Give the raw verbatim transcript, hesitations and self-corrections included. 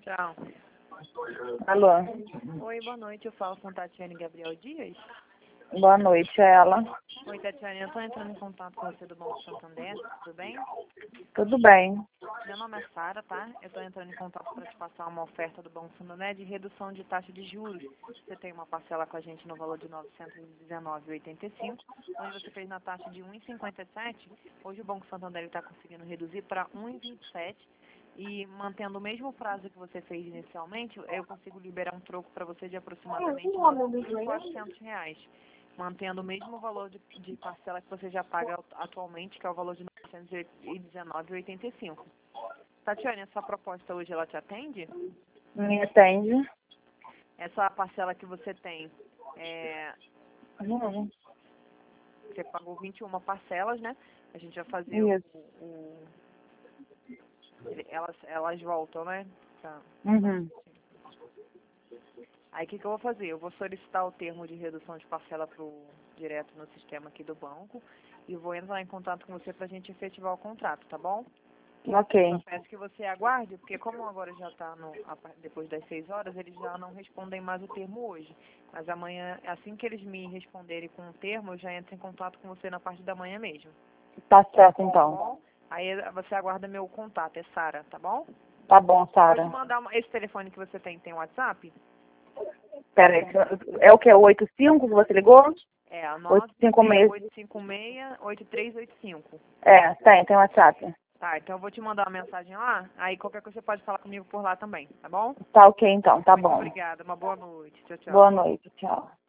Tchau. Alô? Oi, boa noite. Eu falo com Tatiane Gabriel Dias. Boa noite, é ela. Oi, Tatiane. Eu estou entrando em contato com você do Banco Santander. Tudo bem? Tudo bem. Meu nome é Sara, tá? Eu estou entrando em contato para te passar uma oferta do Banco Santander de redução de taxa de juros. Você tem uma parcela com a gente no valor de novecentos e dezenove reais e oitenta e cinco centavos, onde você fez na taxa de um real e cinquenta e sete centavos. Hoje o Banco Santander está conseguindo reduzir para um real e vinte e sete centavos. E mantendo o mesmo prazo que você fez inicialmente, eu consigo liberar um troco para você de aproximadamente nove mil e quatrocentos reais. Mantendo o mesmo valor de, de parcela que você já paga atualmente, que é o valor de novecentos e dezenove reais e oitenta e cinco centavos. Tatiane, essa proposta hoje ela te atende? Me atende? Essa parcela que você tem, é, Hum, você pagou vinte e uma parcelas, né? A gente vai fazer o, isso. o elas, elas voltam, né? Tá. Uhum. Aí o que, que eu vou fazer? Eu vou solicitar o termo de redução de parcela pro, direto no sistema aqui do banco e vou entrar em contato com você para a gente efetivar o contrato, tá bom? Ok. Só peço que você aguarde, porque como agora já está depois das seis horas, eles já não respondem mais o termo hoje. Mas amanhã, assim que eles me responderem com o termo, eu já entro em contato com você na parte da manhã mesmo. Tá certo, Tá então. bom? Aí você aguarda meu contato, é Sara, tá bom? Tá bom, Vou te Sara. mandar uma, esse telefone que você tem, tem WhatsApp? Pera aí. É o que? O oito cinco que você ligou? É, oito nove cinco seis. oito cinco seis, oito três oito cinco. É, tem, tem WhatsApp. Tá, então eu vou te mandar uma mensagem lá, aí qualquer coisa você pode falar comigo por lá também, tá bom? Tá ok, então. Tá Muito bom. obrigada, uma boa noite. Tchau, tchau. Boa noite. Tchau.